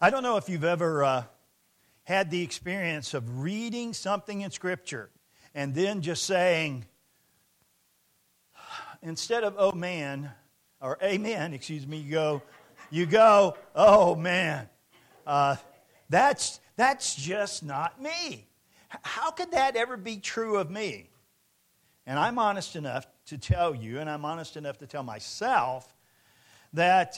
I don't know if you've ever had the experience of reading something in Scripture and then just saying, instead of "oh man," or "amen," you go, "oh man." That's just not me. How could that ever be true of me? And I'm honest enough to tell you, and I'm honest enough to tell myself, that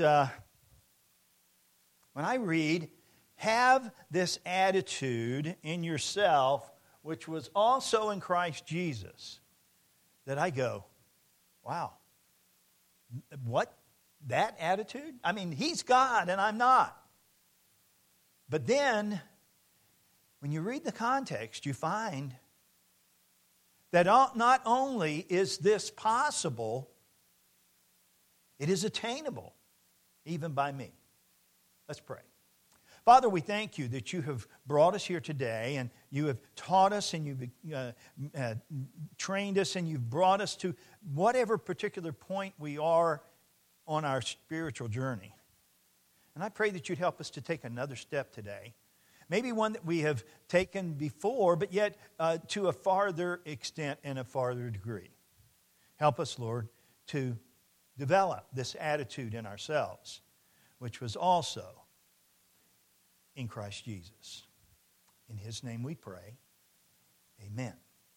when I read, have this attitude in yourself, which was also in Christ Jesus, that I go, wow, what? That attitude? I mean, He's God and I'm not. But then, when you read the context, you find that not only is this possible, it is attainable, even by me. Let's pray. Father, we thank you that you have brought us here today and you have taught us and you've trained us and you've brought us to whatever particular point we are on our spiritual journey. And I pray that you'd help us to take another step today. Maybe one that we have taken before, but yet to a farther extent and a farther degree. Help us, Lord, to develop this attitude in ourselves, which was also in Christ Jesus. In His name we pray. Amen.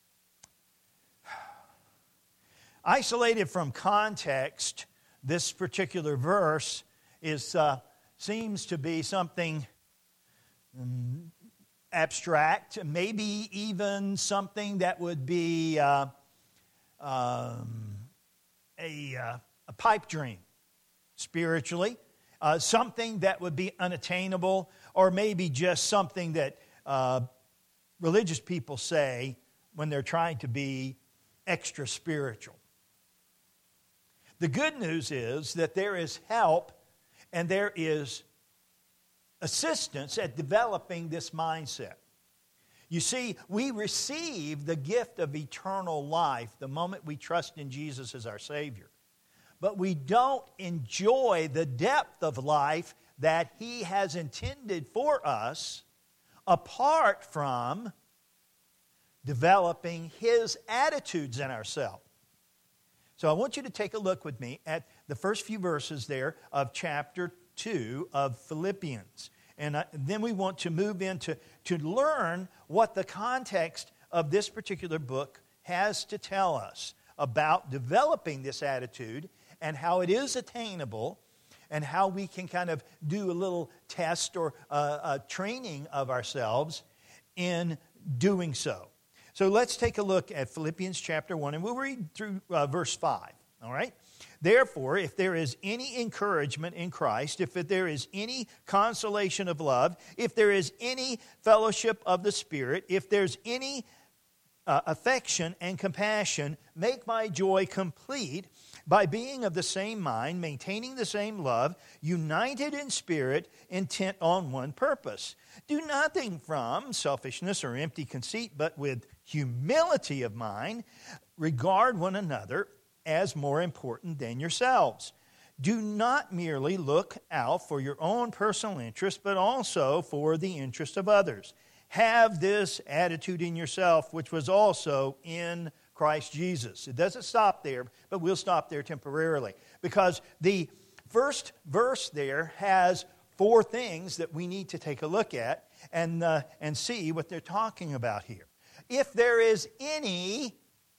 Isolated from context, this particular verse seems to be something abstract, maybe even something that would be a pipe dream spiritually, something that would be unattainable, or maybe just something that religious people say when they're trying to be extra spiritual. The good news is that there is help and there is assistance at developing this mindset. You see, we receive the gift of eternal life the moment we trust in Jesus as our Savior. But we don't enjoy the depth of life that He has intended for us apart from developing His attitudes in ourselves. So I want you to take a look with me at the first few verses there of chapter 2 of Philippians. And then we want to move into to learn what the context of this particular book has to tell us about developing this attitude and how it is attainable and how we can kind of do a little test or a training of ourselves in doing so. So let's take a look at Philippians chapter 1, and we'll read through verse 5, all right? Therefore, if there is any encouragement in Christ, if there is any consolation of love, if there is any fellowship of the Spirit, if there's any affection and compassion, make my joy complete by being of the same mind, maintaining the same love, united in spirit, intent on one purpose. Do nothing from selfishness or empty conceit, but with humility of mind, regard one another as more important than yourselves. Do not merely look out for your own personal interest, but also for the interest of others. Have this attitude in yourself, which was also in Christ Jesus. It doesn't stop there, but we'll stop there temporarily. Because the first verse there has 4 things that we need to take a look at and see what they're talking about here. If there is any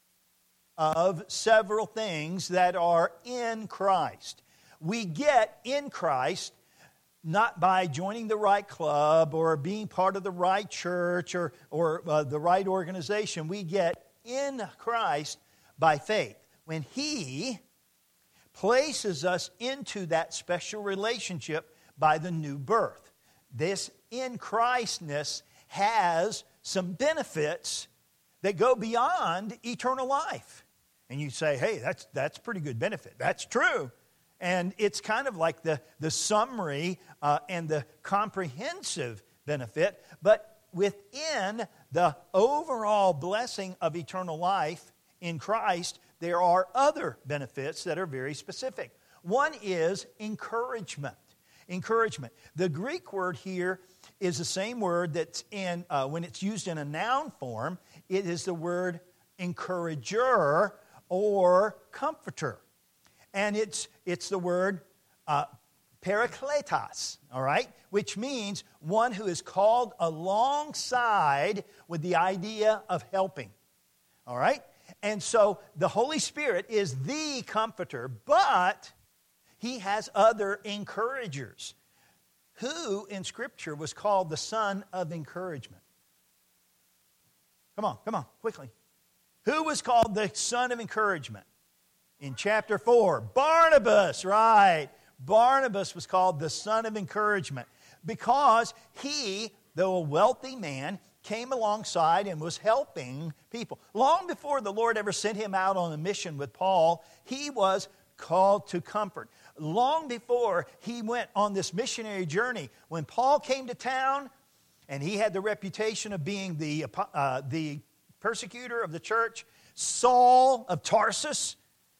of several things that are in Christ. We get in Christ not by joining the right club or being part of the right church or the right organization. We get in Christ by faith. When He places us into that special relationship by the new birth. This in Christness has some benefits that go beyond eternal life. And you say, hey, that's pretty good benefit. That's true. And it's kind of like the summary and the comprehensive benefit. But within the overall blessing of eternal life in Christ, there are other benefits that are very specific. One is encouragement. encouragement. The Greek word here is the same word that's in, when it's used in a noun form, it is the word encourager or comforter. And it's the word parakletos, all right, which means one who is called alongside with the idea of helping, all right? And so the Holy Spirit is the comforter, but he has other encouragers. Who in Scripture was called the son of encouragement? Come on, quickly. Who was called the son of encouragement? In chapter 4, Barnabas, right. Barnabas was called the son of encouragement because he, though a wealthy man, came alongside and was helping people. Long before the Lord ever sent him out on a mission with Paul, he was called to comfort. Long before he went on this missionary journey, when Paul came to town, and he had the reputation of being the persecutor of the church, Saul of Tarsus,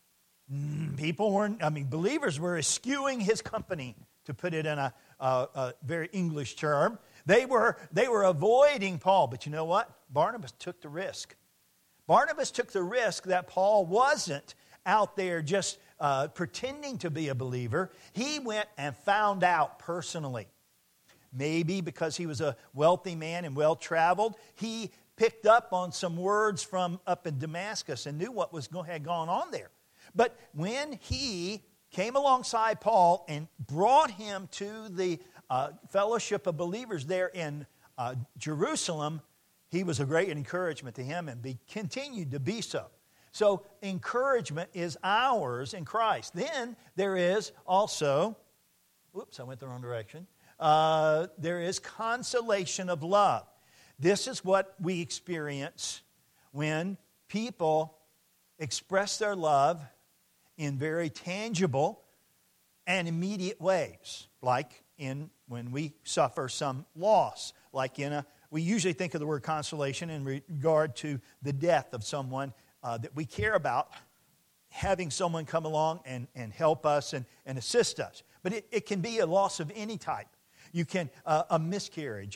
believers were eschewing his company, to put it in a very English term. They were avoiding Paul. But you know what? Barnabas took the risk. Barnabas took the risk that Paul wasn't out there just pretending to be a believer. He went and found out personally. Maybe because he was a wealthy man and well-traveled, he picked up on some words from up in Damascus and knew what had gone on there. But when he came alongside Paul and brought him to the fellowship of believers there in Jerusalem, he was a great encouragement to him and continued to be so. So encouragement is ours in Christ. Then there is also, I went the wrong direction. There is consolation of love. This is what we experience when people express their love in very tangible and immediate ways, like when we suffer some loss, we usually think of the word consolation in regard to the death of someone that we care about, having someone come along and help us and assist us. But it can be a loss of any type. You can, a miscarriage,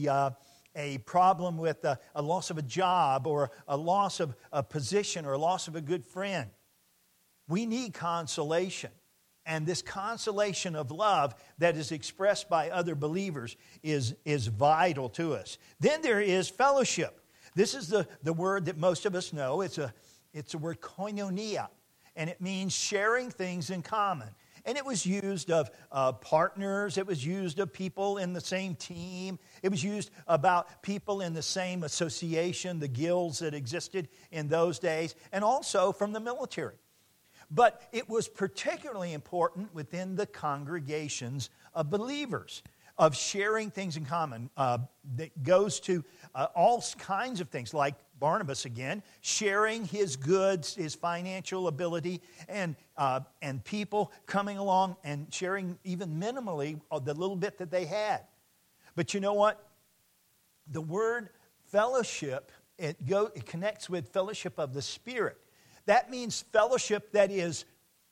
a problem with a loss of a job or a loss of a position or a loss of a good friend. We need consolation. And this consolation of love that is expressed by other believers is vital to us. Then there is fellowship. This is the word that most of us know. It's a word koinonia, and it means sharing things in common. And it was used of partners. It was used of people in the same team. It was used about people in the same association, the guilds that existed in those days, and also from the military. But it was particularly important within the congregations of believers, of sharing things in common. That goes to all kinds of things, like Barnabas again, sharing his goods, his financial ability, and people coming along and sharing even minimally of the little bit that they had. But you know what? The word fellowship, it connects with fellowship of the Spirit. That means fellowship that is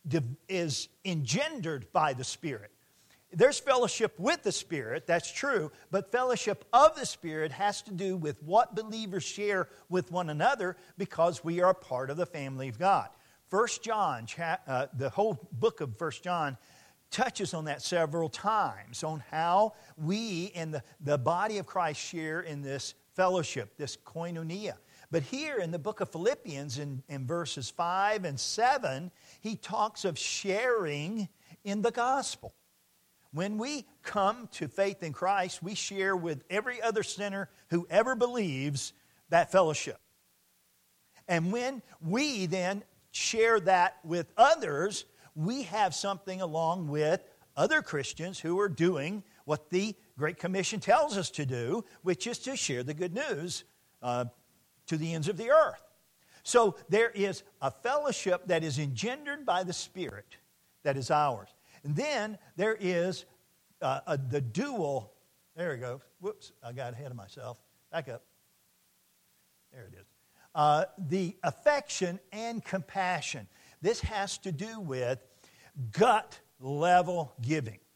engendered by the Spirit. There's fellowship with the Spirit, that's true, but fellowship of the Spirit has to do with what believers share with one another because we are a part of the family of God. 1 John, the whole book of 1 John touches on that several times, on how we in the body of Christ share in this fellowship, this koinonia. But here in the book of Philippians, in verses 5 and 7, he talks of sharing in the gospel. When we come to faith in Christ, we share with every other sinner who ever believes that fellowship. And when we then share that with others, we have something along with other Christians who are doing what the Great Commission tells us to do, which is to share the good news to the ends of the earth. So there is a fellowship that is engendered by the Spirit that is ours. And then there is the dual, there we go. Whoops, I got ahead of myself. Back up. There it is. The affection and compassion. This has to do with gut level giving.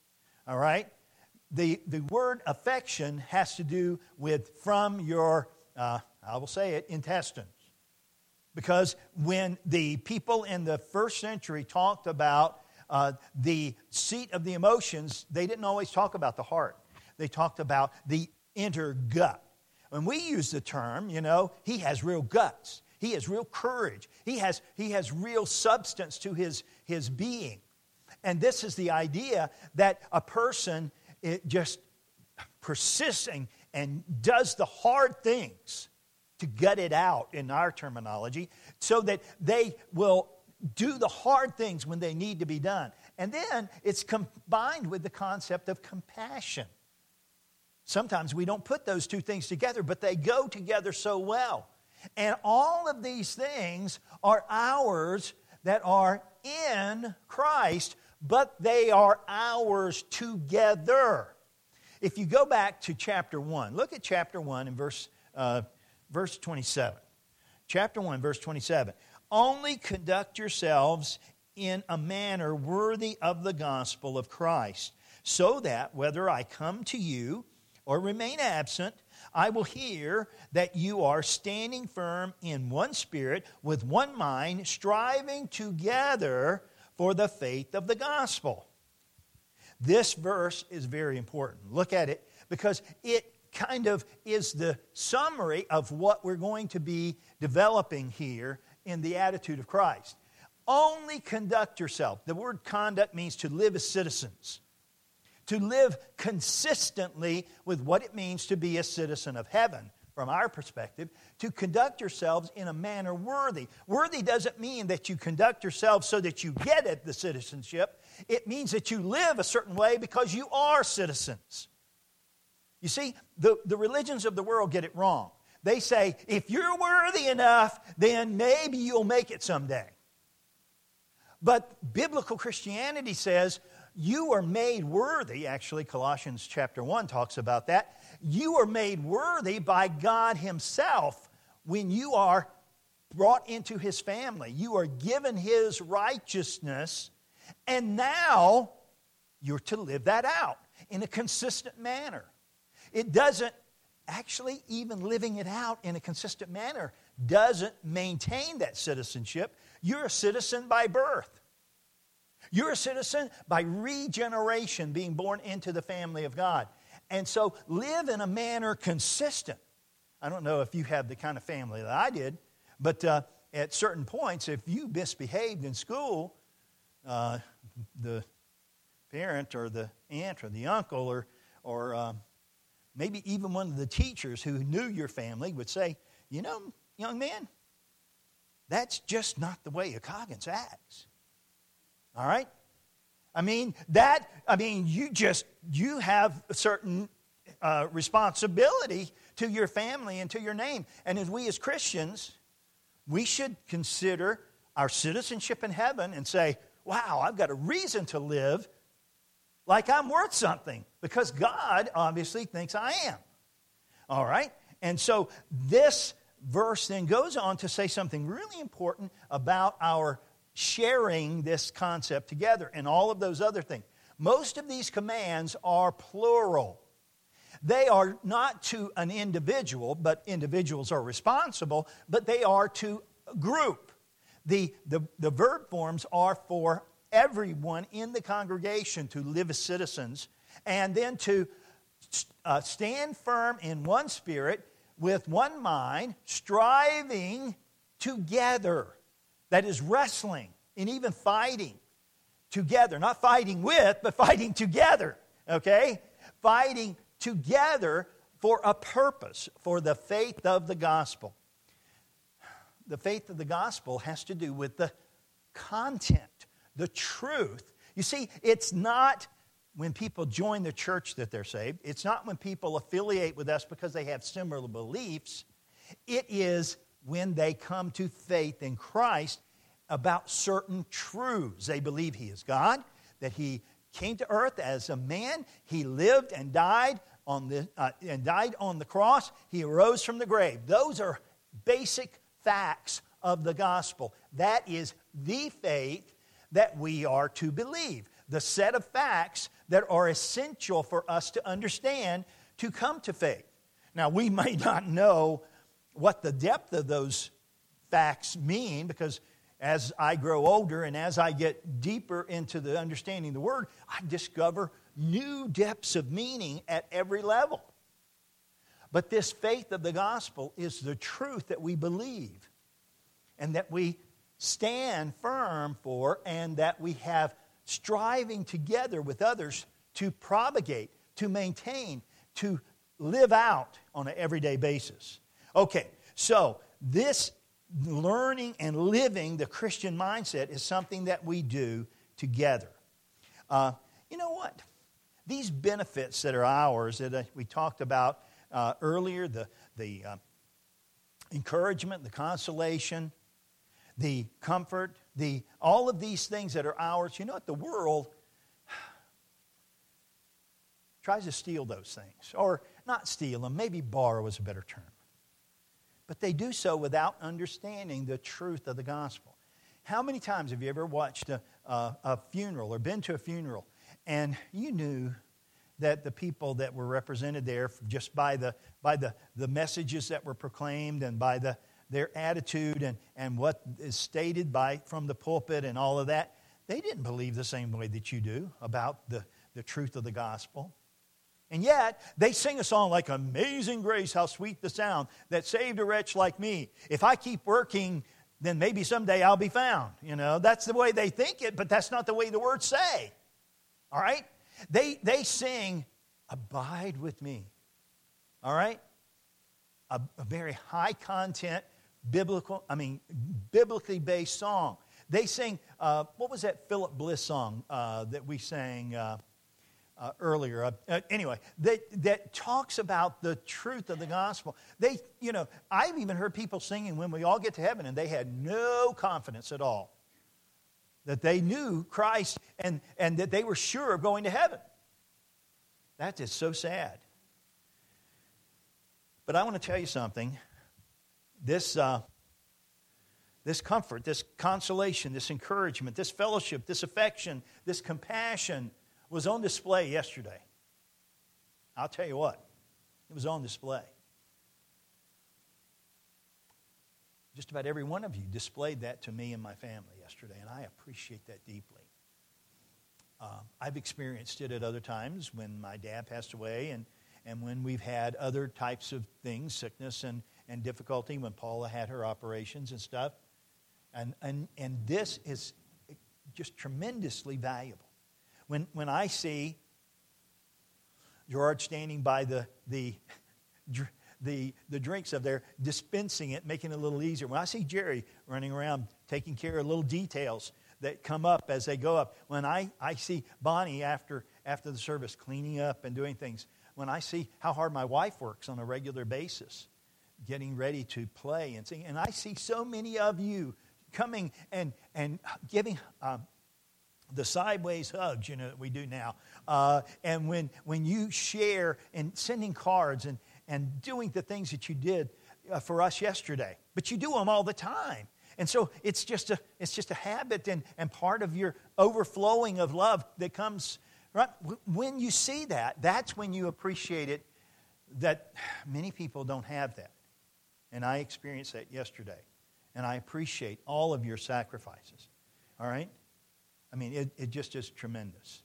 All right? The word affection has to do with from your, I will say it, intestines. Because when the people in the first century talked about the seat of the emotions, they didn't always talk about the heart. They talked about the inner gut. When we use the term, he has real guts. He has real courage. He has real substance to his being. And this is the idea that a person just persisting and does the hard things to gut it out in our terminology so that they will do the hard things when they need to be done. And then it's combined with the concept of compassion. Sometimes we don't put those two things together, but they go together so well. And all of these things are ours that are in Christ, but they are ours together. If you go back to chapter 1, look at chapter 1 and verse 27. Chapter 1, verse 27. Only conduct yourselves in a manner worthy of the gospel of Christ, so that whether I come to you or remain absent, I will hear that you are standing firm in one spirit, with one mind, striving together for the faith of the gospel. This verse is very important. Look at it, because it kind of is the summary of what we're going to be developing here in the attitude of Christ. Only conduct yourself. The word conduct means to live as citizens. To live consistently with what it means to be a citizen of heaven, from our perspective, to conduct yourselves in a manner worthy. Worthy doesn't mean that you conduct yourselves so that you get at the citizenship. It means that you live a certain way because you are citizens. You see, the religions of the world get it wrong. They say, if you're worthy enough, then maybe you'll make it someday. But biblical Christianity says, you are made worthy. Actually, Colossians chapter 1 talks about that. You are made worthy by God Himself when you are brought into His family. You are given His righteousness, and now you're to live that out in a consistent manner. It doesn't, actually even living it out in a consistent manner doesn't maintain that citizenship. You're a citizen by birth. You're a citizen by regeneration, being born into the family of God. And so live in a manner consistent. I don't know if you have the kind of family that I did, but at certain points, if you misbehaved in school, the parent or the aunt or the uncle or maybe even one of the teachers who knew your family would say, young man, that's just not the way a Coggins acts. All right? You have a certain responsibility to your family and to your name. And as we as Christians, we should consider our citizenship in heaven and say, wow, I've got a reason to live like I'm worth something, because God obviously thinks I am. All right? And so this verse then goes on to say something really important about our sharing this concept together and all of those other things. Most of these commands are plural. They are not to an individual, but individuals are responsible, but they are to a group. The verb forms are for everyone in the congregation to live as citizens, and then to stand firm in one spirit, with one mind, striving together. That is wrestling and even fighting together. Not fighting with, but fighting together. Okay? Fighting together for a purpose, for the faith of the gospel. The faith of the gospel has to do with the content, the truth. You see, it's not when people join the church that they're saved. It's not when people affiliate with us because they have similar beliefs. It is when they come to faith in Christ about certain truths. They believe He is God, that He came to earth as a man, He lived and died on the cross, He arose from the grave. Those are basic facts of the gospel. That is the faith that we are to believe. The set of facts that are essential for us to understand to come to faith. Now, we may not know what the depth of those facts mean, because as I grow older and as I get deeper into the understanding of the Word, I discover new depths of meaning at every level. But this faith of the gospel is the truth that we believe and that we stand firm for, and that we have striving together with others to propagate, to maintain, to live out on an everyday basis. Okay, so this learning and living the Christian mindset is something that we do together. You know what? These benefits that are ours, that we talked about earlier, the encouragement, the consolation, the comfort, all of these things that are ours, you know what? The world tries to steal those things. Or not steal them, maybe borrow is a better term. But they do so without understanding the truth of the gospel. How many times have you ever watched a funeral or been to a funeral, and you knew that the people that were represented there, just by the messages that were proclaimed and by their attitude and what is stated from the pulpit and all of that, they didn't believe the same way that you do about the truth of the gospel. And yet, they sing a song like "Amazing Grace, how sweet the sound that saved a wretch like me. If I keep working, then maybe someday I'll be found." You know, that's the way they think it, but that's not the way the words say. All right? They sing, "Abide with me." All right? A very high content, biblically based song. They sing, what was that Philip Bliss song that we sang earlier? Anyway, that talks about the truth of the gospel. I've even heard people singing when we all get to heaven, and they had no confidence at all that they knew Christ and that they were sure of going to heaven. That is so sad. But I want to tell you something. This comfort, this consolation, this encouragement, this fellowship, this affection, this compassion was on display yesterday. I'll tell you what, it was on display. Just about every one of you displayed that to me and my family yesterday, and I appreciate that deeply. I've experienced it at other times when my dad passed away, and when we've had other types of things, sickness and difficulty, when Paula had her operations and stuff. And this is just tremendously valuable. When I see Gerard standing by the drinks up there, dispensing it, making it a little easier. When I see Jerry running around taking care of little details that come up as they go up. When I see Bonnie after the service cleaning up and doing things. When I see how hard my wife works on a regular basis, getting ready to play and sing. And I see so many of you coming and giving the sideways hugs, that we do now. And when you share and sending cards and doing the things that you did for us yesterday. But you do them all the time. And so it's just a habit and part of your overflowing of love that comes, right? When you see that, that's when you appreciate it, that many people don't have that. And I experienced that yesterday. And I appreciate all of your sacrifices. All right? I mean, it just is tremendous.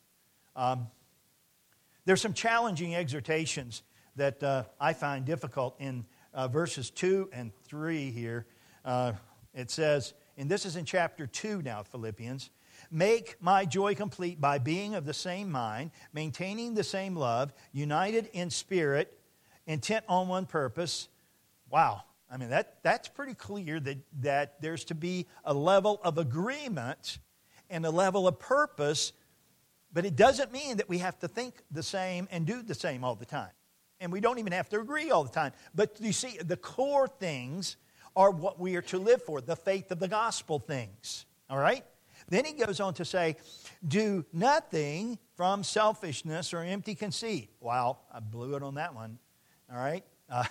There's some challenging exhortations that I find difficult in verses 2 and 3 here. It says, and this is in chapter 2 now, Philippians, "Make my joy complete by being of the same mind, maintaining the same love, united in spirit, intent on one purpose." Wow. I mean, that's pretty clear that there's to be a level of agreement and a level of purpose, but it doesn't mean that we have to think the same and do the same all the time. And we don't even have to agree all the time. But you see, the core things are what we are to live for, the faith of the gospel things. All right? Then he goes on to say, "Do nothing from selfishness or empty conceit." Wow, I blew it on that one. All right?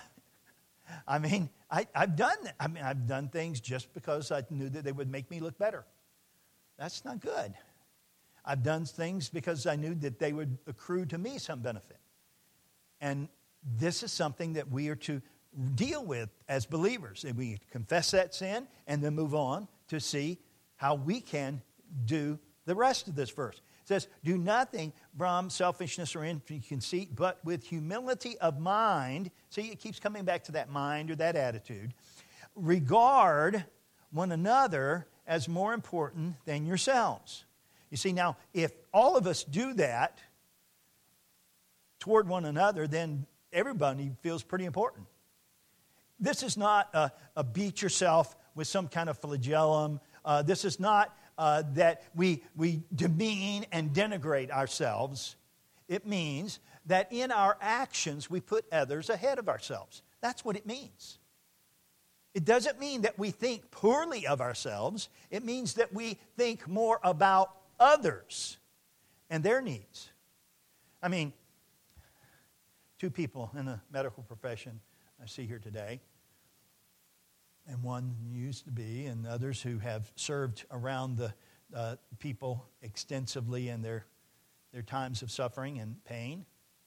I've done things just because I knew that they would make me look better. That's not good. I've done things because I knew that they would accrue to me some benefit. And this is something that we are to deal with as believers. And we confess that sin and then move on to see how we can do the rest of this verse. It says, do nothing from selfishness or empty conceit, but with humility of mind. See, it keeps coming back to that mind or that attitude. Regard one another as more important than yourselves. You see, now, if all of us do that toward one another, then everybody feels pretty important. This is not a beat yourself with some kind of flagellum. This is not that we demean and denigrate ourselves. It means that in our actions we put others ahead of ourselves. That's what it means. It doesn't mean that we think poorly of ourselves. It means that we think more about others and their needs. I mean, two people in the medical profession I see here today, and one used to be, and others who have served around the people extensively in their times of suffering and pain.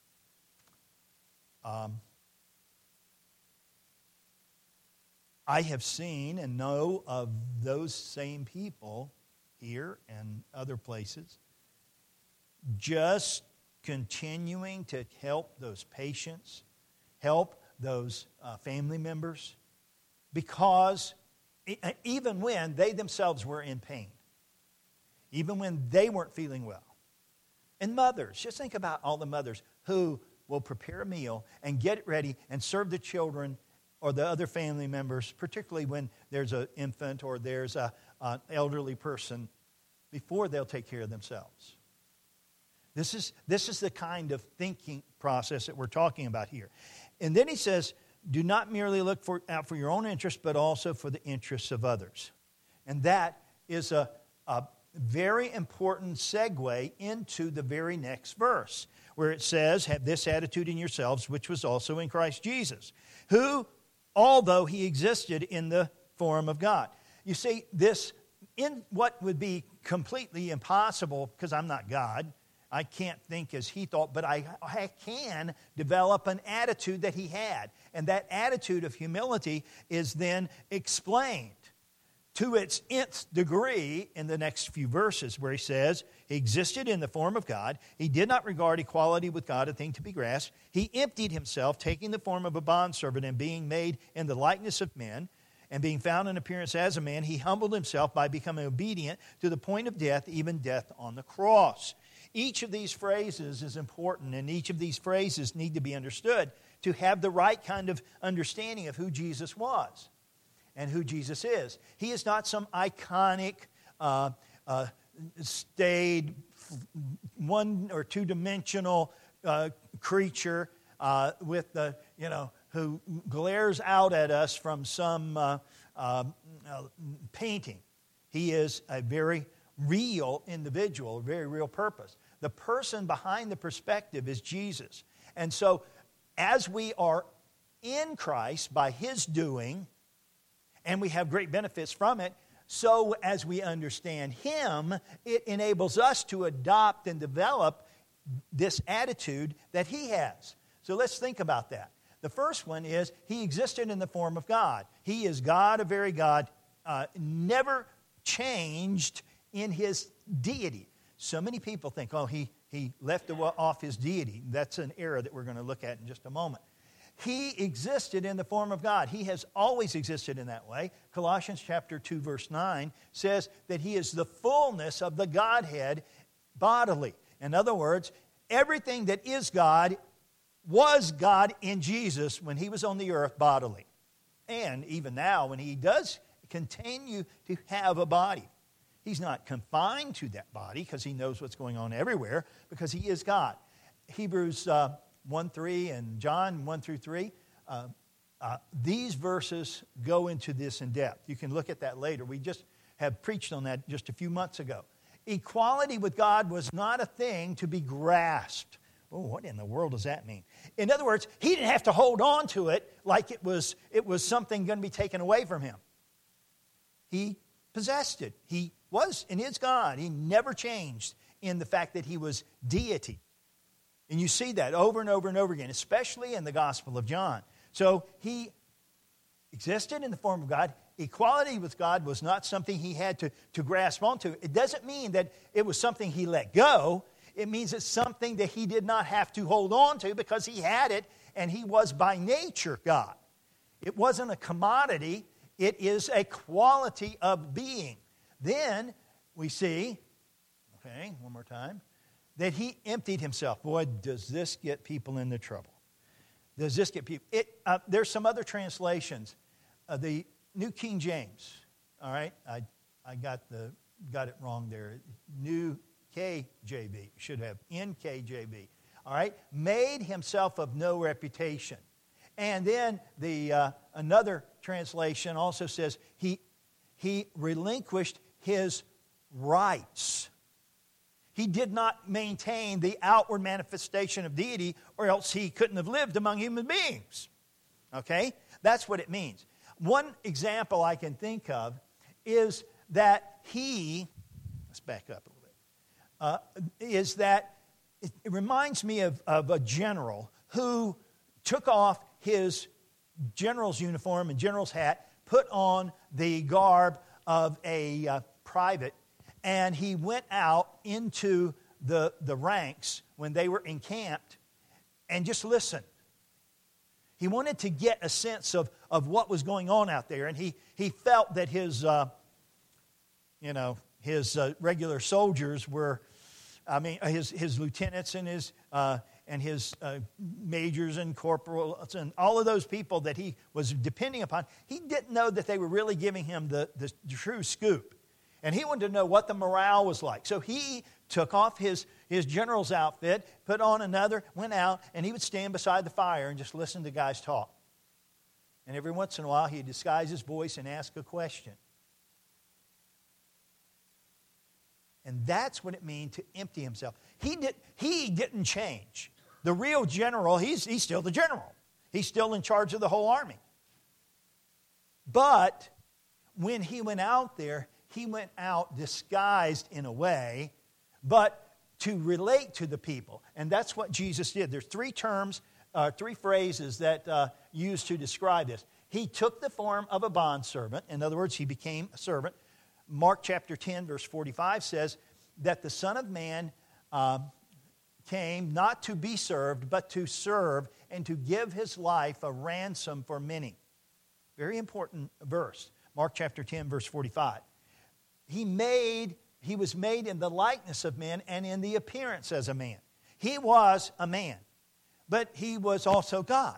I have seen and know of those same people here and other places just continuing to help those patients, help those family members, because even when they themselves were in pain, even when they weren't feeling well. And mothers, just think about all the mothers who will prepare a meal and get it ready and serve the children or the other family members, particularly when there's an infant or there's an elderly person, before they'll take care of themselves. This is the kind of thinking process that we're talking about here. And then he says, do not merely look out for your own interests, but also for the interests of others. And that is a very important segue into the very next verse, where it says, have this attitude in yourselves, which was also in Christ Jesus, who, although he existed in the form of God. You see, this, in what would be completely impossible, because I'm not God, I can't think as he thought, but I can develop an attitude that he had. And that attitude of humility is then explained to its nth degree in the next few verses, where he says, he existed in the form of God. He did not regard equality with God a thing to be grasped. He emptied himself, taking the form of a bondservant and being made in the likeness of men. And being found in appearance as a man, he humbled himself by becoming obedient to the point of death, even death on the cross. Each of these phrases is important, and each of these phrases need to be understood to have the right kind of understanding of who Jesus was and who Jesus is. He is not some iconic, staid, one or two-dimensional creature with the, who glares out at us from some painting. He is a very real individual, a very real purpose. The person behind the perspective is Jesus. And so, as we are in Christ by his doing, and we have great benefits from it, so as we understand him, it enables us to adopt and develop this attitude that he has. So let's think about that. The first one is, he existed in the form of God. He is God, a very God, never changed in his deity. So many people think, he left off his deity. That's an error that we're going to look at in just a moment. He existed in the form of God. He has always existed in that way. Colossians chapter 2, verse 9 says that he is the fullness of the Godhead bodily. In other words, everything that is God was God in Jesus when he was on the earth bodily. And even now, when he does continue to have a body, he's not confined to that body because he knows what's going on everywhere, because he is God. Hebrews 1:3 and John 1-3, these verses go into this in depth. You can look at that later. We just have preached on that just a few months ago. Equality with God was not a thing to be grasped. Oh, what in the world does that mean? In other words, he didn't have to hold on to it like it was something going to be taken away from him. He possessed it. He was and is God. He never changed in the fact that he was deity. And you see that over and over and over again, especially in the Gospel of John. So he existed in the form of God. Equality with God was not something he had to grasp onto. It doesn't mean that it was something he let go. It means it's something that he did not have to hold on to because he had it, and he was by nature God. It wasn't a commodity. It is a quality of being. Then we see, okay, one more time, that he emptied himself. Boy, does this get people into trouble. Does this get people? There's some other translations. The New King James, all right? I got it wrong there. New KJV, should have NKJV, all right? Made himself of no reputation. And then another translation also says he relinquished his rights. He did not maintain the outward manifestation of deity, or else he couldn't have lived among human beings. Okay? That's what it means. One example I can think of is that let's back up a little bit, is that it reminds me of a general who took off his general's uniform and general's hat, put on the garb of a private, and he went out into the ranks when they were encamped and just listened. He wanted to get a sense of what was going on out there, and he felt that his regular soldiers were, his lieutenants and his majors and corporals and all of those people that he was depending upon, he didn't know that they were really giving him the true scoop. And he wanted to know what the morale was like. So he took off his general's outfit, put on another, went out, and he would stand beside the fire and just listen to guys talk. And every once in a while, he'd disguise his voice and ask a question. And that's what it means to empty himself. He didn't change. The real general, he's still the general. He's still in charge of the whole army. But when he went out there, he went out disguised in a way, but to relate to the people. And that's what Jesus did. There's three phrases that used to describe this. He took the form of a bondservant. In other words, he became a servant. Mark chapter 10, verse 45 says that the Son of Man came not to be served, but to serve and to give his life a ransom for many. Very important verse. Mark chapter 10, verse 45. He was made in the likeness of men and in the appearance as a man. He was a man, but he was also God.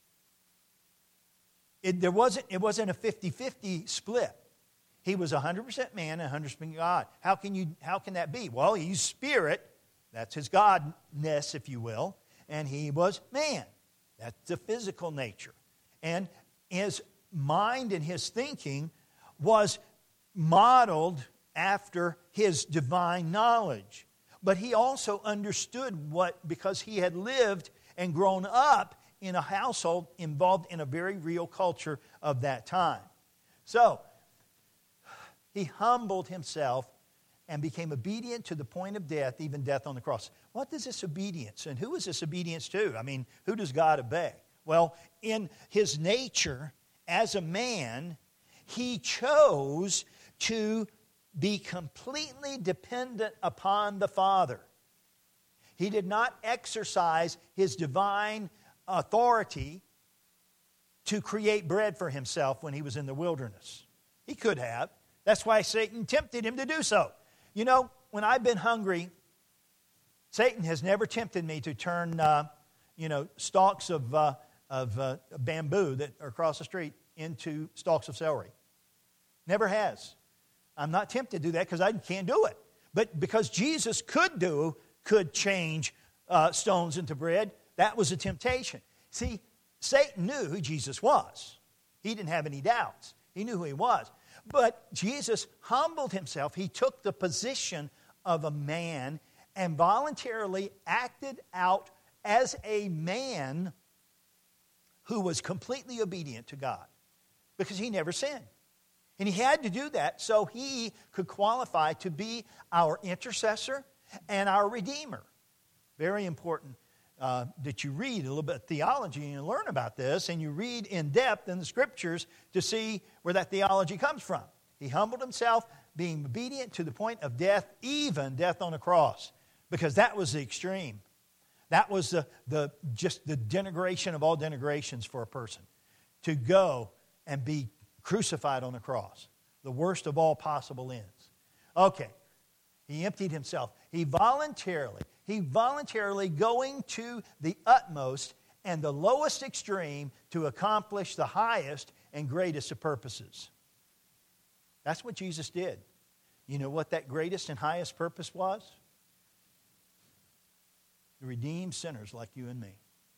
It wasn't a 50-50 split. He was 100% man and 100% God. How can that be? Well, he's spirit. That's his godness, if you will. And he was man. That's the physical nature. And his mind and his thinking was modeled after his divine knowledge. But he also understood because he had lived and grown up in a household involved in a very real culture of that time. So, he humbled himself and became obedient to the point of death, even death on the cross. What is this obedience? And who is this obedience to? I mean, who does God obey? Well, in his nature as a man, he chose to be completely dependent upon the Father. He did not exercise his divine authority to create bread for himself when he was in the wilderness. He could have. That's why Satan tempted him to do so. You know, when I've been hungry, Satan has never tempted me to turn, stalks of bamboo that are across the street into stalks of celery. Never has. I'm not tempted to do that because I can't do it. But because Jesus could change stones into bread, that was a temptation. See, Satan knew who Jesus was. He didn't have any doubts. He knew who he was. But Jesus humbled himself. He took the position of a man and voluntarily acted out as a man who was completely obedient to God because he never sinned. And he had to do that so he could qualify to be our intercessor and our Redeemer. Very important that you read a little bit of theology and learn about this, and you read in depth in the Scriptures to see where that theology comes from. He humbled himself, being obedient to the point of death, even death on a cross, because that was the extreme. That was just the denigration of all denigrations for a person, to go and be crucified on the cross, the worst of all possible ends. Okay, he emptied himself. He voluntarily going to the utmost and the lowest extreme to accomplish the highest and greatest of purposes. That's what Jesus did. You know what that greatest and highest purpose was? To redeem sinners like you and me.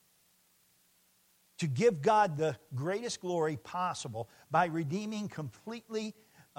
To give God the greatest glory possible by redeeming completely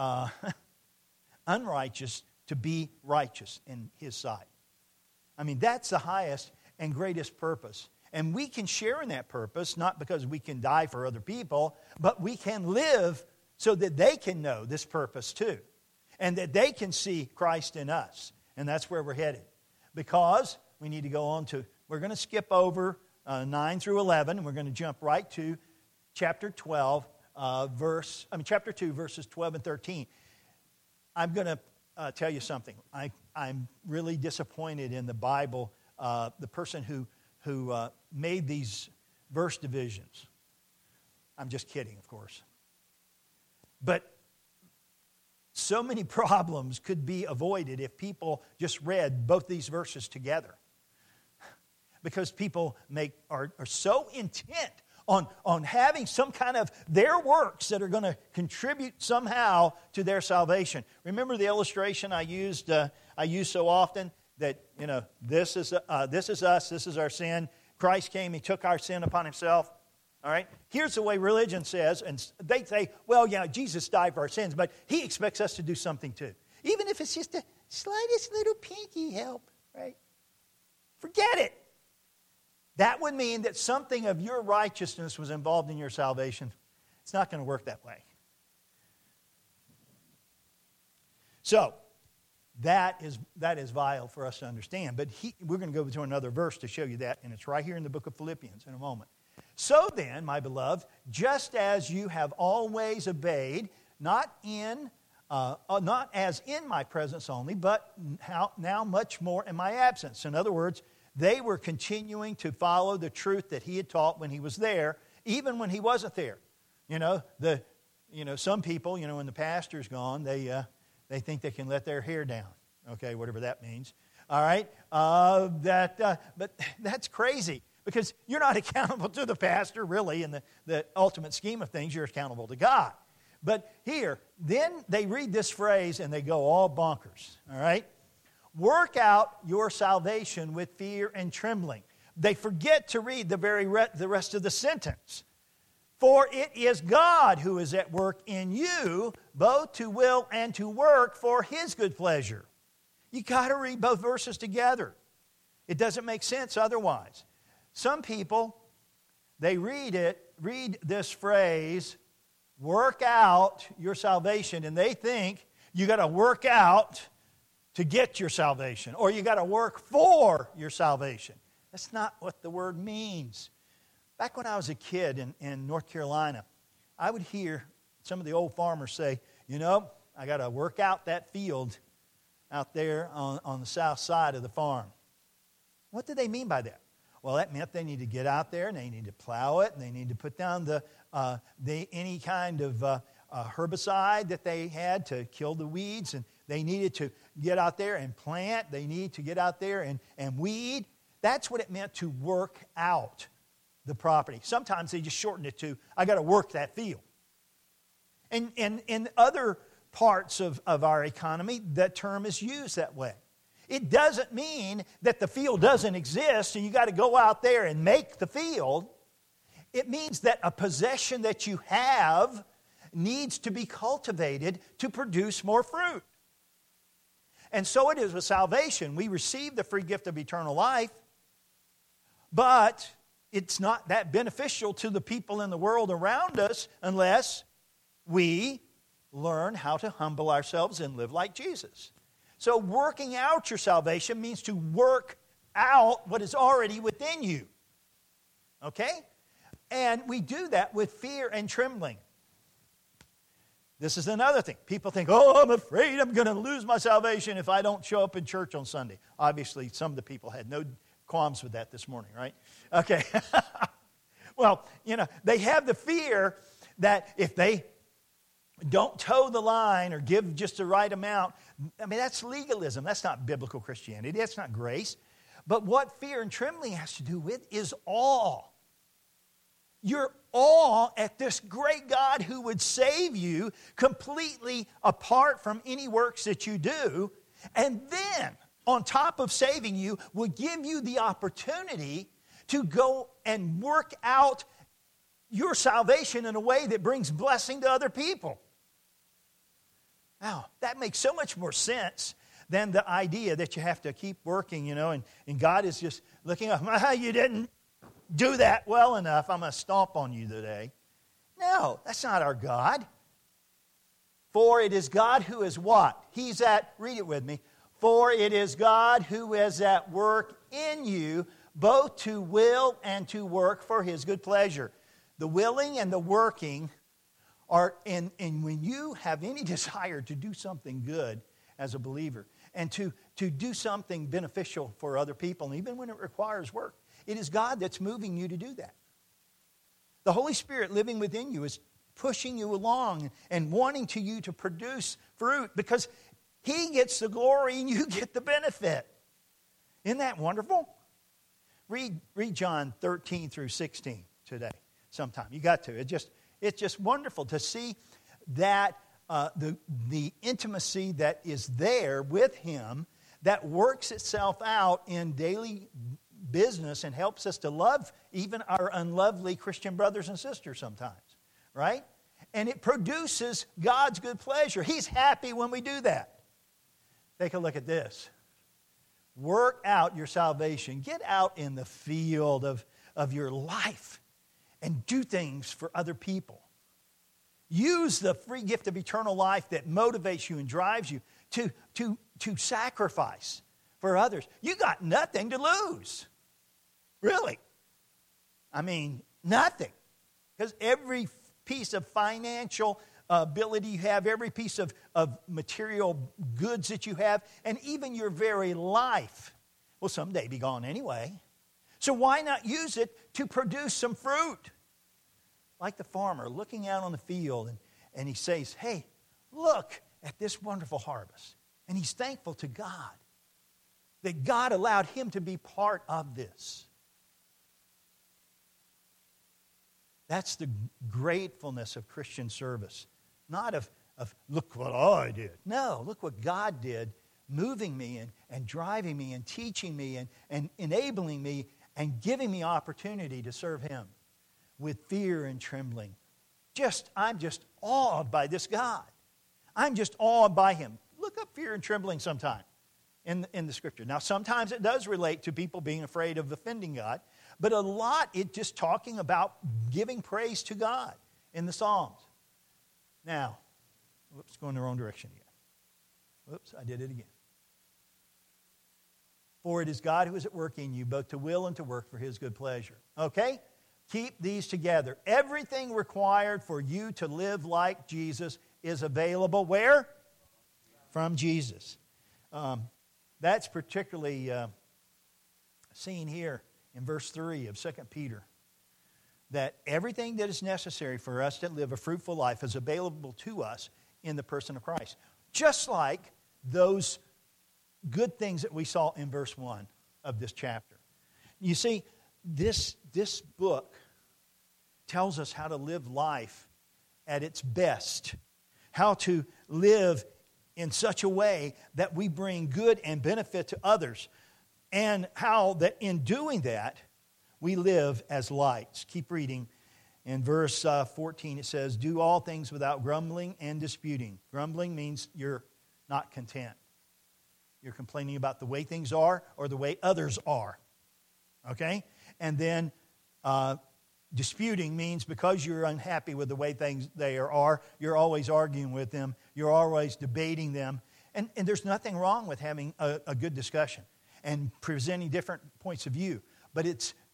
unrighteous to be righteous in His sight. I mean, that's the highest and greatest purpose. And we can share in that purpose, not because we can die for other people, but we can live so that they can know this purpose too. And that they can see Christ in us. And that's where we're headed. Because we need to go on to, we're going to skip over 9 through 11, and we're going to jump right to chapter 12, chapter 2, verses 12 and 13. I'm going to tell you something. I'm really disappointed in the Bible, the person who made these verse divisions. I'm just kidding, of course. But so many problems could be avoided if people just read both these verses together. Because people are so intent on having some kind of their works that are going to contribute somehow to their salvation. Remember the illustration I used so often that, you know, this is us, this is our sin. Christ came, He took our sin upon Himself. All right? Here's the way religion says, and they say, well, yeah, Jesus died for our sins, but He expects us to do something too. Even if it's just the slightest little pinky help, right? Forget it. That would mean that something of your righteousness was involved in your salvation. It's not going to work that way. So, that is vile for us to understand. But we're going to go to another verse to show you that, and it's right here in the book of Philippians in a moment. So then, my beloved, just as you have always obeyed, not as in my presence only, but now much more in my absence. In other words, they were continuing to follow the truth that He had taught when He was there, even when He wasn't there. Some people, when the pastor's gone, they think they can let their hair down. Okay, whatever that means. All right, but that's crazy. Because you're not accountable to the pastor, really, in the ultimate scheme of things. You're accountable to God. But here, then they read this phrase and they go all bonkers. All right? Work out your salvation with fear and trembling. They forget to read the rest of the sentence. For it is God who is at work in you, both to will and to work for His good pleasure. You got to read both verses together. It doesn't make sense otherwise. Some people, they read this phrase, work out your salvation, and they think you got to work out to get your salvation, or you got to work for your salvation. That's not what the word means. Back when I was a kid in North Carolina, I would hear some of the old farmers say, I got to work out that field out there on the south side of the farm. What did they mean by that? Well, that meant they need to get out there and they need to plow it and they need to put down any kind of herbicide that they had to kill the weeds, and they needed to get out there and plant. They need to get out there and weed. That's what it meant to work out the property. Sometimes they just shortened it to, I got to work that field. And in other parts of our economy, that term is used that way. It doesn't mean that the field doesn't exist and you got to go out there and make the field. It means that a possession that you have needs to be cultivated to produce more fruit. And so it is with salvation. We receive the free gift of eternal life, but it's not that beneficial to the people in the world around us unless we learn how to humble ourselves and live like Jesus. So working out your salvation means to work out what is already within you. Okay? And we do that with fear and trembling. This is another thing. People think, oh, I'm afraid I'm going to lose my salvation if I don't show up in church on Sunday. Obviously, some of the people had no qualms with that this morning, right? Okay. Well, they have the fear that if they don't toe the line or give just the right amount, that's legalism. That's not biblical Christianity. That's not grace. But what fear and trembling has to do with is awe. Your awe at this great God who would save you completely apart from any works that you do, and then, on top of saving you, will give you the opportunity to go and work out your salvation in a way that brings blessing to other people. Now, that makes so much more sense than the idea that you have to keep working, and God is just looking up, you didn't do that well enough, I'm going to stomp on you today. No, that's not our God. For it is God who is what? Read it with me. For it is God who is at work in you, both to will and to work for His good pleasure. The willing and the working are, and when you have any desire to do something good as a believer, and to do something beneficial for other people, and even when it requires work, it is God that's moving you to do that. The Holy Spirit living within you is pushing you along and wanting you to produce fruit because He gets the glory and you get the benefit. Isn't that wonderful? Read John 13 through 16 today sometime. You got to. It's just wonderful to see that the intimacy that is there with Him that works itself out in daily business and helps us to love even our unlovely Christian brothers and sisters sometimes, right? And it produces God's good pleasure. He's happy when we do that. Take a look at this. Work out your salvation. Get out in the field of your life and do things for other people. Use the free gift of eternal life that motivates you and drives you to sacrifice for others. You got nothing to lose. Really. Nothing. Because every piece of financial ability you have, every piece of material goods that you have, and even your very life will someday be gone anyway. So why not use it to produce some fruit? Like the farmer looking out on the field and he says, hey, look at this wonderful harvest. And he's thankful to God that God allowed him to be part of this. That's the gratefulness of Christian service. Not of look what I did. No, look what God did, moving me and driving me and teaching me and enabling me and giving me opportunity to serve Him with fear and trembling. I'm just awed by this God. I'm just awed by Him. Look up fear and trembling sometime in the Scripture. Now, sometimes it does relate to people being afraid of offending God, but a lot it's just talking about giving praise to God in the Psalms. Now, going the wrong direction again. I did it again. For it is God who is at work in you, both to will and to work for His good pleasure. Okay? Keep these together. Everything required for you to live like Jesus is available where? From Jesus. That's particularly seen here in verse 3 of 2 Peter. That everything that is necessary for us to live a fruitful life is available to us in the person of Christ. Just like those good things that we saw in verse 1 of this chapter. You see, this book tells us how to live life at its best. How to live in such a way that we bring good and benefit to others. And how that in doing that, we live as lights. Keep reading. In verse 14 it says, do all things without grumbling and disputing. Grumbling means you're not content. You're complaining about the way things are or the way others are. Okay? And then disputing means because you're unhappy with the way things they are, you're always arguing with them. You're always debating them. And there's nothing wrong with having a good discussion and presenting different points of view. But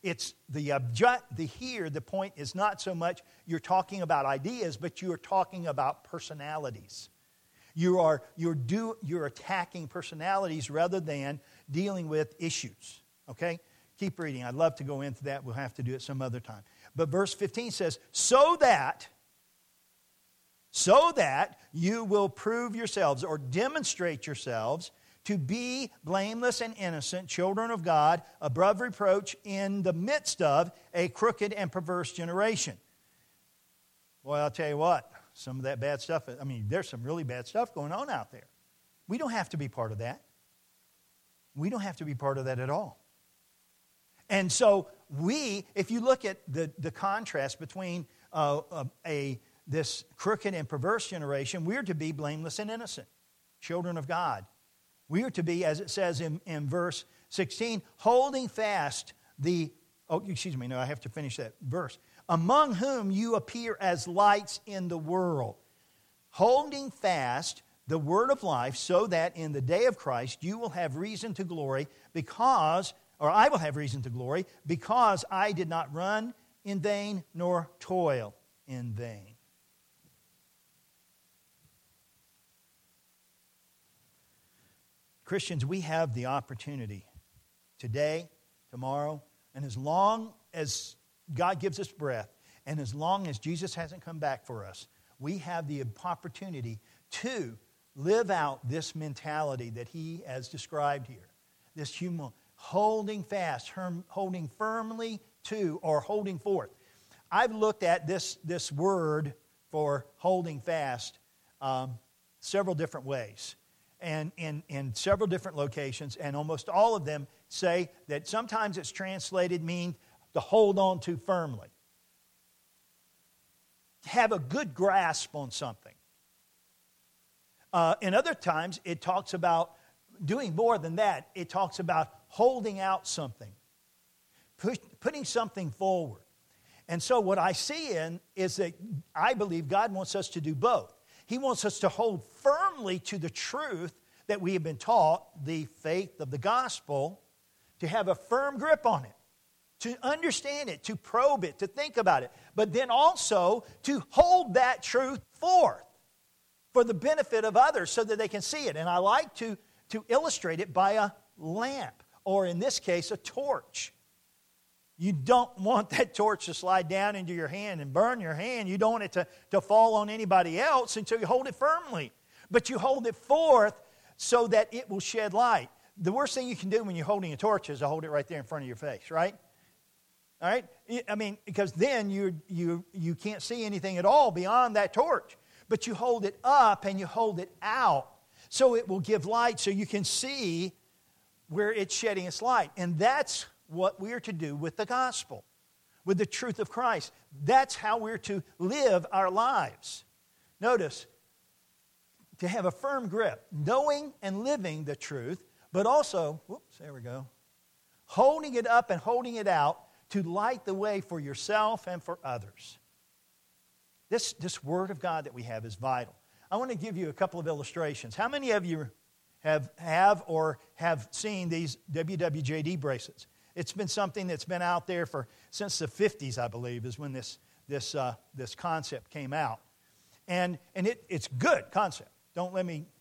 the point is not so much you're talking about ideas, but you are talking about personalities. You're attacking personalities rather than dealing with issues. Okay? Keep reading. I'd love to go into that. We'll have to do it some other time. But verse 15 says, so that you will prove yourselves or demonstrate yourselves to be blameless and innocent, children of God, above reproach in the midst of a crooked and perverse generation. Boy, I'll tell you what, some of that bad stuff, there's some really bad stuff going on out there. We don't have to be part of that. We don't have to be part of that at all. And so if you look at the contrast between this crooked and perverse generation, we're to be blameless and innocent, children of God. We are to be, as it says in verse 16, holding fast I have to finish that verse. Among whom you appear as lights in the world, holding fast the word of life, so that in the day of Christ you will have reason to glory I will have reason to glory, because I did not run in vain nor toil in vain. Christians, we have the opportunity today, tomorrow, and as long as God gives us breath, and as long as Jesus hasn't come back for us, we have the opportunity to live out this mentality that he has described here. This human holding fast, holding firmly to, or holding forth. I've looked at this word for holding fast several different ways and in several different locations, and almost all of them say that sometimes it's translated mean to hold on to firmly. Have a good grasp on something. In other times, it talks about doing more than that. It talks about holding out something, putting something forward. And so what I see is that I believe God wants us to do both. He wants us to hold firmly to the truth that we have been taught, the faith of the gospel, to have a firm grip on it, to understand it, to probe it, to think about it, but then also to hold that truth forth for the benefit of others so that they can see it. And I like to illustrate it by a lamp, or in this case, a torch. You don't want that torch to slide down into your hand and burn your hand. You don't want it to fall on anybody else until you hold it firmly. But you hold it forth so that it will shed light. The worst thing you can do when you're holding a torch is to hold it right there in front of your face, right? All right? Because then you can't see anything at all beyond that torch. But you hold it up and you hold it out so it will give light so you can see where it's shedding its light. And that's what we're to do with the gospel, with the truth of Christ. That's how we're to live our lives. Notice, to have a firm grip, knowing and living the truth, but also, holding it up and holding it out to light the way for yourself and for others. This Word of God that we have is vital. I want to give you a couple of illustrations. How many of you have or have seen these WWJD bracelets? It's been something that's been out there since the 50s, I believe, is when this concept came out. And it's a good concept. Don't let me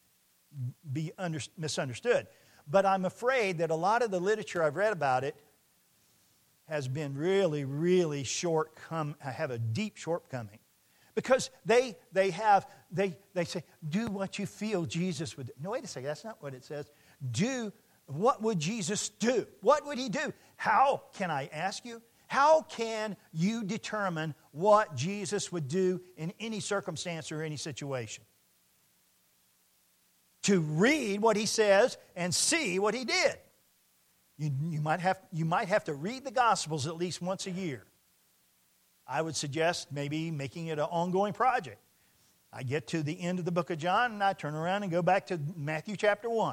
be misunderstood. But I'm afraid that a lot of the literature I've read about it has been really, really have a deep shortcoming. Because they say, do what you feel Jesus would do. No, wait a second, that's not what it says. What would Jesus do? What would he do? How, can I ask you, how can you determine what Jesus would do in any circumstance or any situation? To read what he says and see what he did. You might have to read the Gospels at least once a year. I would suggest maybe making it an ongoing project. I get to the end of the book of John and I turn around and go back to Matthew chapter 1.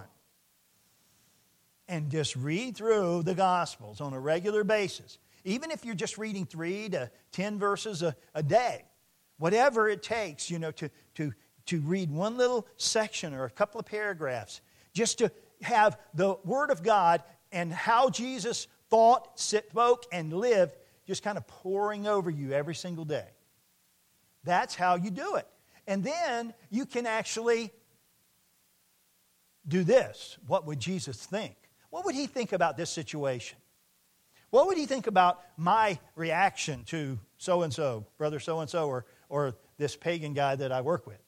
And just read through the Gospels on a regular basis. Even if you're just reading 3 to 10 verses a day. Whatever it takes, to to read one little section or a couple of paragraphs, just to have the Word of God and how Jesus thought, spoke, and lived just kind of pouring over you every single day. That's how you do it. And then you can actually do this. What would Jesus think? What would he think about this situation? What would he think about my reaction to so-and-so, brother so-and-so, or this pagan guy that I work with?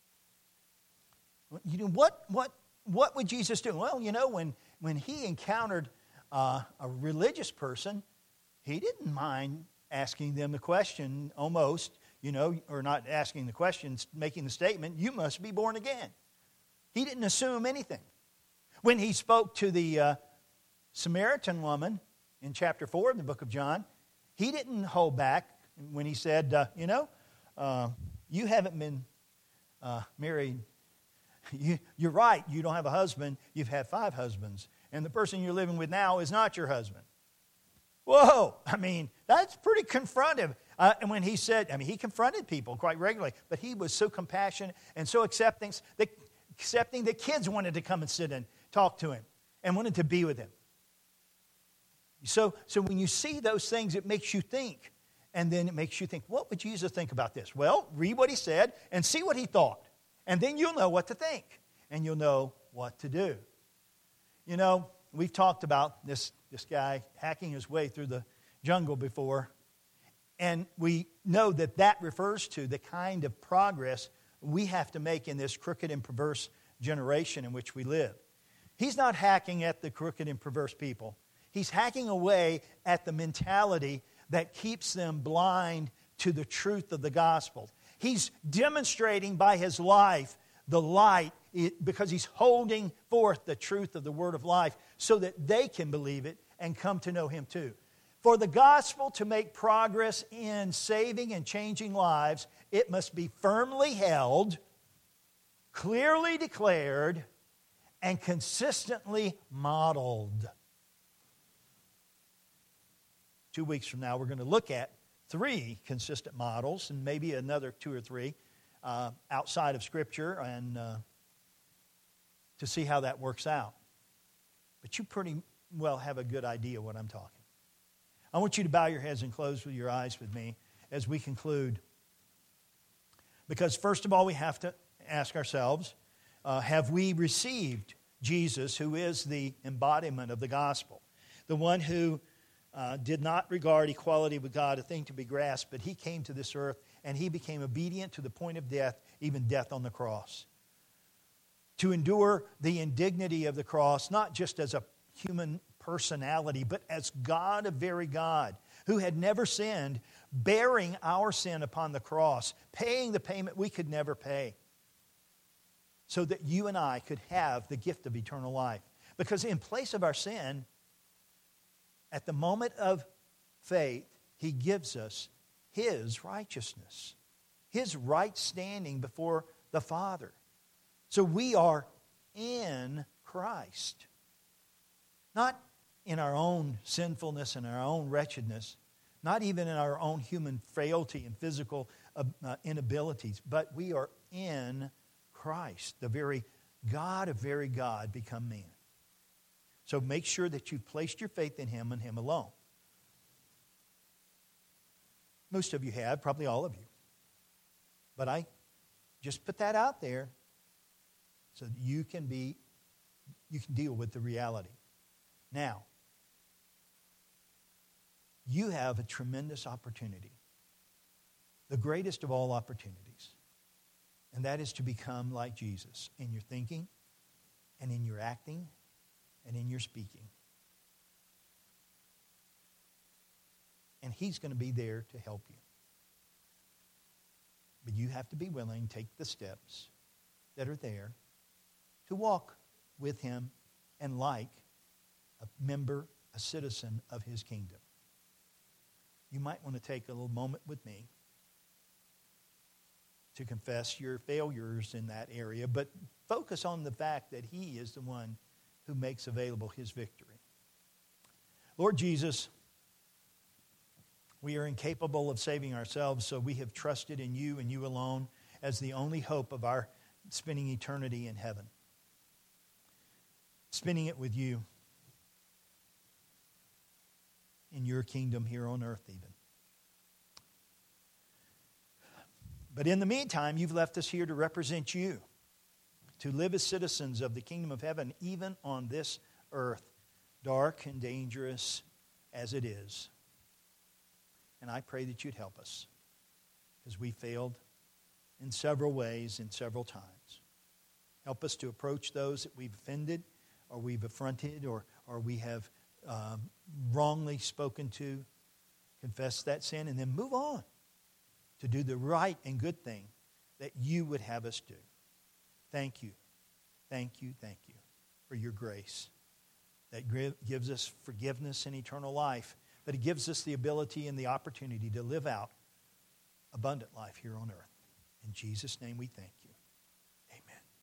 You know, what would Jesus do? Well, you know, when he encountered a religious person, he didn't mind asking them the question almost, you know, or not asking the question, making the statement, you must be born again. He didn't assume anything. When he spoke to the Samaritan woman in chapter 4 of the book of John, he didn't hold back when he said, you haven't been married. You're right, you don't have a husband. You've had 5 husbands. And the person you're living with now is not your husband. Whoa, I mean, that's pretty confrontive. And when he said, I mean, he confronted people quite regularly, but he was so compassionate and so accepting that kids wanted to come and sit and talk to him and wanted to be with him. So when you see those things, it makes you think. And then it makes you think, what would Jesus think about this? Well, read what he said and see what he thought. And then you'll know what to think. And you'll know what to do. You know, we've talked about this guy hacking his way through the jungle before. And we know that refers to the kind of progress we have to make in this crooked and perverse generation in which we live. He's not hacking at the crooked and perverse people. He's hacking away at the mentality that keeps them blind to the truth of the gospel. He's demonstrating by his life the light because he's holding forth the truth of the word of life so that they can believe it and come to know him too. For the gospel to make progress in saving and changing lives, it must be firmly held, clearly declared, and consistently modeled. 2 weeks from now, we're going to look at 3 consistent models and maybe another 2 or 3 outside of Scripture and to see how that works out. But you pretty well have a good idea what I'm talking. I want you to bow your heads and close with your eyes with me as we conclude. Because first of all, we have to ask ourselves, have we received Jesus, who is the embodiment of the gospel? The one who did not regard equality with God a thing to be grasped, but he came to this earth and he became obedient to the point of death, even death on the cross. To endure the indignity of the cross, not just as a human personality, but as God, a very God, who had never sinned, bearing our sin upon the cross, paying the payment we could never pay, so that you and I could have the gift of eternal life. Because in place of our sin, at the moment of faith, he gives us his righteousness, his right standing before the Father. So we are in Christ. Not in our own sinfulness and our own wretchedness, not even in our own human frailty and physical inabilities, but we are in Christ, the very God of very God become man. So make sure that you've placed your faith in him and him alone. Most of you have, probably all of you. But I just put that out there so that you can deal with the reality. Now, you have a tremendous opportunity, the greatest of all opportunities, and that is to become like Jesus in your thinking and in your acting and in your speaking. And he's going to be there to help you. But you have to be willing to take the steps that are there to walk with him and like a member, a citizen of his kingdom. You might want to take a little moment with me to confess your failures in that area, but focus on the fact that he is the one who makes available his victory. Lord Jesus, we are incapable of saving ourselves, so we have trusted in you and you alone, as the only hope of our spending eternity in heaven. Spending it with you in your kingdom here on earth even. But in the meantime, you've left us here to represent you, to live as citizens of the kingdom of heaven, even on this earth, dark and dangerous as it is. And I pray that you'd help us, because we failed in several ways in several times. Help us to approach those that we've offended, or we've affronted, or we have wrongly spoken to, confess that sin, and then move on to do the right and good thing that you would have us do. Thank you, thank you, thank you for your grace that gives us forgiveness and eternal life, but it gives us the ability and the opportunity to live out abundant life here on earth. In Jesus' name we thank you.